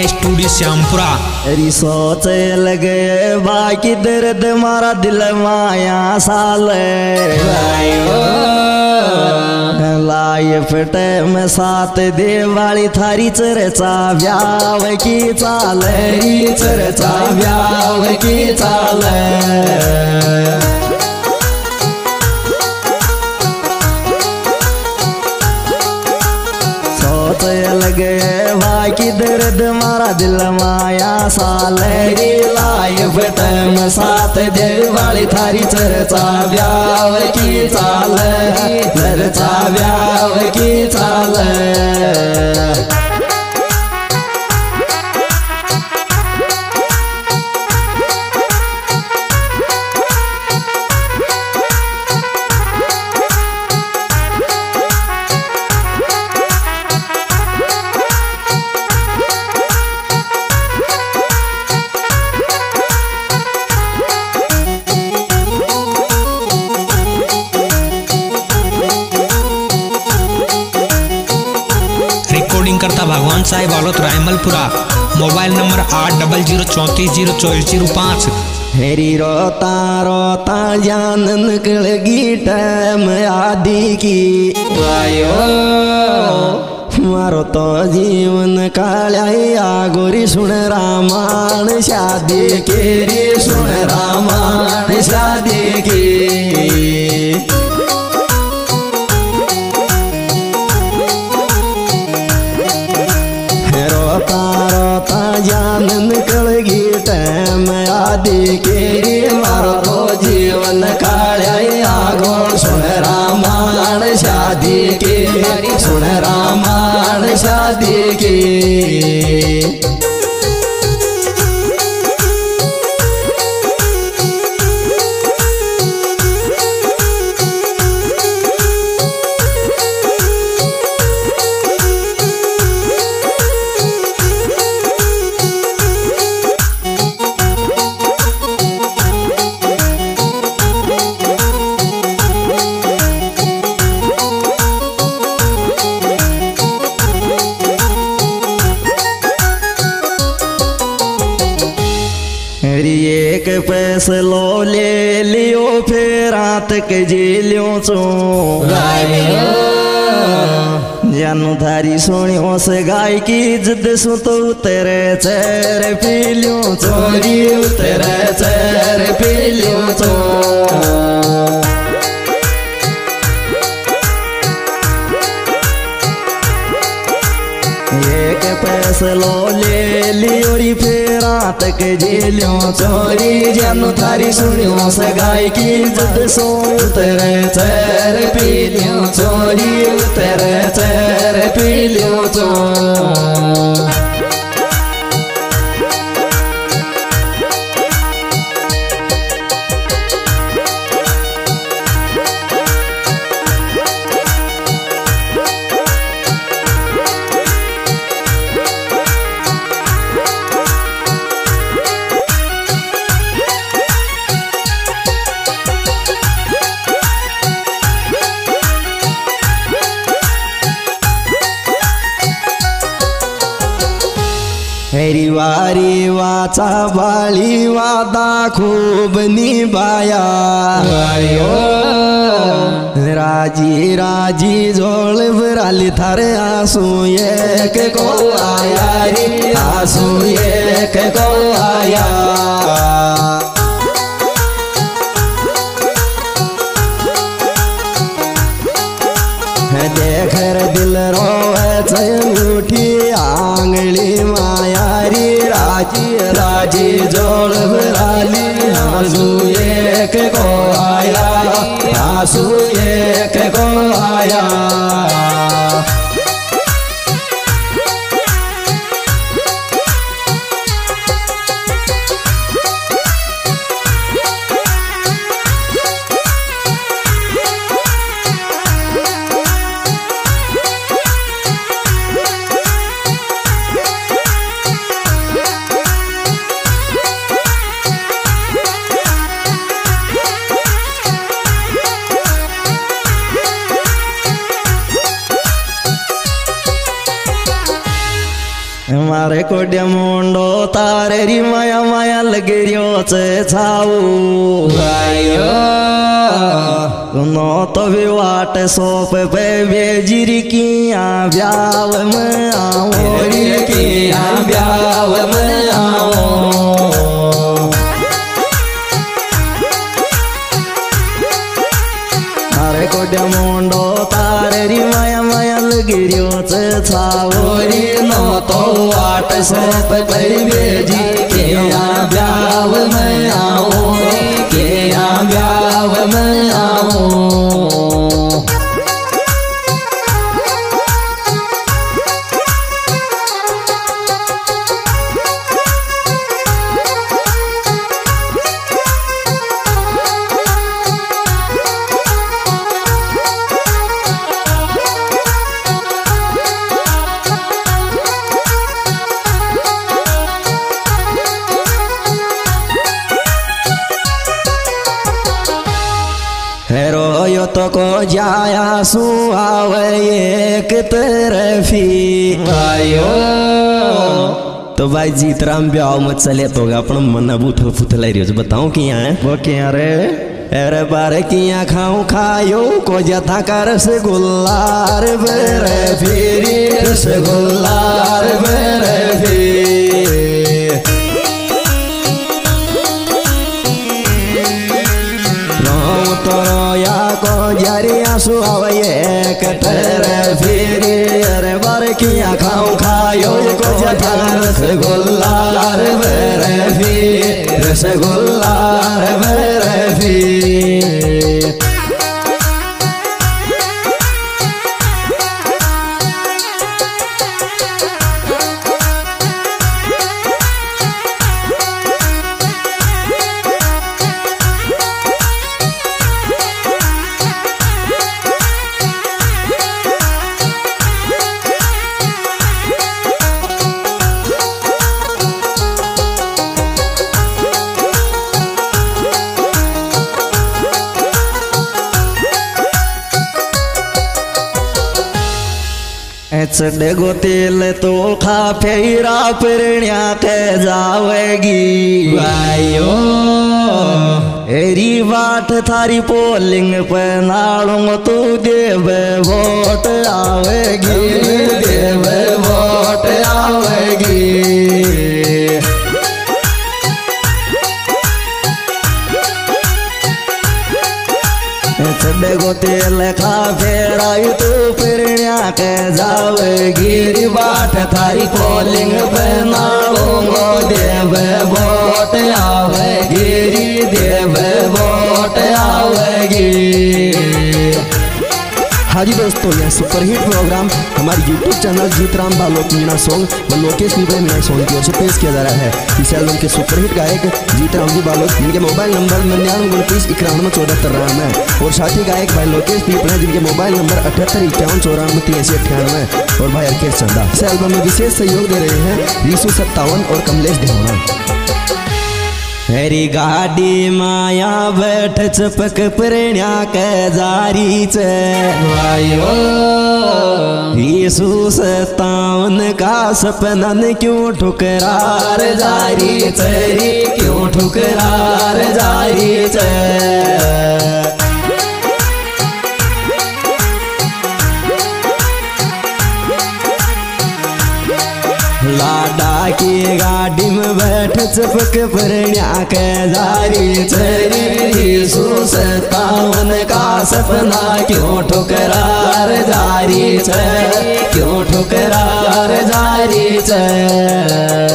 Studio Shyampura. तेरी सोच लगे बाकी दर्द मारा दिल माया साल लाए फटे में साथ देवाली थारी चरचा व्याव की चाल चरचा व्याव की चाल लगे बाकी दर्द मारा दिल माया साल लाइफ टाइम साथ देवाली थारी चर्चा व्याव की चाल चर्चा व्याव की चाल करता भगवान साहिब आलोत रायमलपुरा। Mobile number 8034302405। हेरी रोता रोता जान निकल गई टाइम आदि की आयो मारो तो जीवन कालिया गोरी सुन रामायण शादी केरी सुन रामायण शादी की जान निकल गई टाइम आदि के मारो तो जीवन कालिया गो सुन रामायण शादी के सुन रामायण शादी की एक फैसलो ले लियो फिर रात के जी लियो चो जानू थारी सोनियो से गाय की जिद सु तो तेरे चेहरे पी लियो चोरी तेरे चेहरे पी लियो चो एक फैसलो ले लियो फिर रात के जेलियों चोरी जानू थारी सुनियो से गाय की जिद सो तेरे चेहर पी लियो चोरी तेरे चेहर पी लियो चो हेरी वारी वाचा बाळी वादा खूब निभाया राजी राजी जोड़ भराली थारे आंसू एक को आया रे आंसू एक को आया देख दिल रोवे उठी आंगली मायारी राजी राजी जोड़ भराली आंसू एक को आया आंसू एक को आया कोड्या मुंडो तारे री माया माया लगरियो चे छाऊ नो तो भी वाट सोप पे बेजिरी किया ब्याव में आओ री किया ब्याव में आओ अरे कोड्या मुंडो तारे री माया माया लगरियो चे छाऊ री नो तो वाट सोप पे बेजिरी किया ब्याव में आओ किया ब्याव में आओ रोयो तो को जाया सुहावे एक तरफी आयो तो भाई जीतराम ब्याह मत चले तो अपन मन बूथल फुथल रियो बताऊं किया है वो क्या रे अरे बारे किया खाऊं खायो को जथा का रसगुल्लार बेरे फिरी रसगुल्लार बेरे फिरी तोया को जरिया सुहावे एक तेरे फिरी अरे बार किया खाऊं खायो को जथा रसगुल्लार बेरे फिरी रसगुल्लार बेरे फिरी चढ़ेगो तेल तो खा फेरा पिरण्या के जावेगी भाइयो एरी बाट थारी पोलिंग पे नाड़ूंग तू देव वोट आवेगी देव वोट आवेगी चढ़ेगो तेल खा फेराई तू फिरण्या के जावेगी बाट थारी पोलिंग पे नाड़ूंगो देव वोट आवेगी देव वोट आवेगी। हाँ जी दोस्तों, यह सुपरहिट प्रोग्राम हमारे YouTube चैनल जीतराम बालोक मीणा सॉन्ग व लोकेश नीबड़े मीणा सॉन्ग की ओर से पेश किया जा रहा है। इस एल्बम के सुपरहिट गायक जीतराम जी बालोक, जिनके मोबाइल नंबर 99299193 है, और साथी गायक भाई लोकेश पीपड़ा, जिनके मोबाइल नंबर 7851948398 और भाई अर्केश चंदा। इस एल्बम में विशेष सहयोग दे रहे हैं रीसू 57 और कमलेश देवना। हरी गाड़ी माया बैठ चपक प्रणा के जारी चो यीशु 57 का सपनन क्यों ठुकरार जारी चरी क्यों ठुकरार जारी च लाडा की गाड़ी में बैठ चपक प्रणा के जारी चरी 57 का सपना क्यों ठुकरार जारी क्यों ठुकरार जारी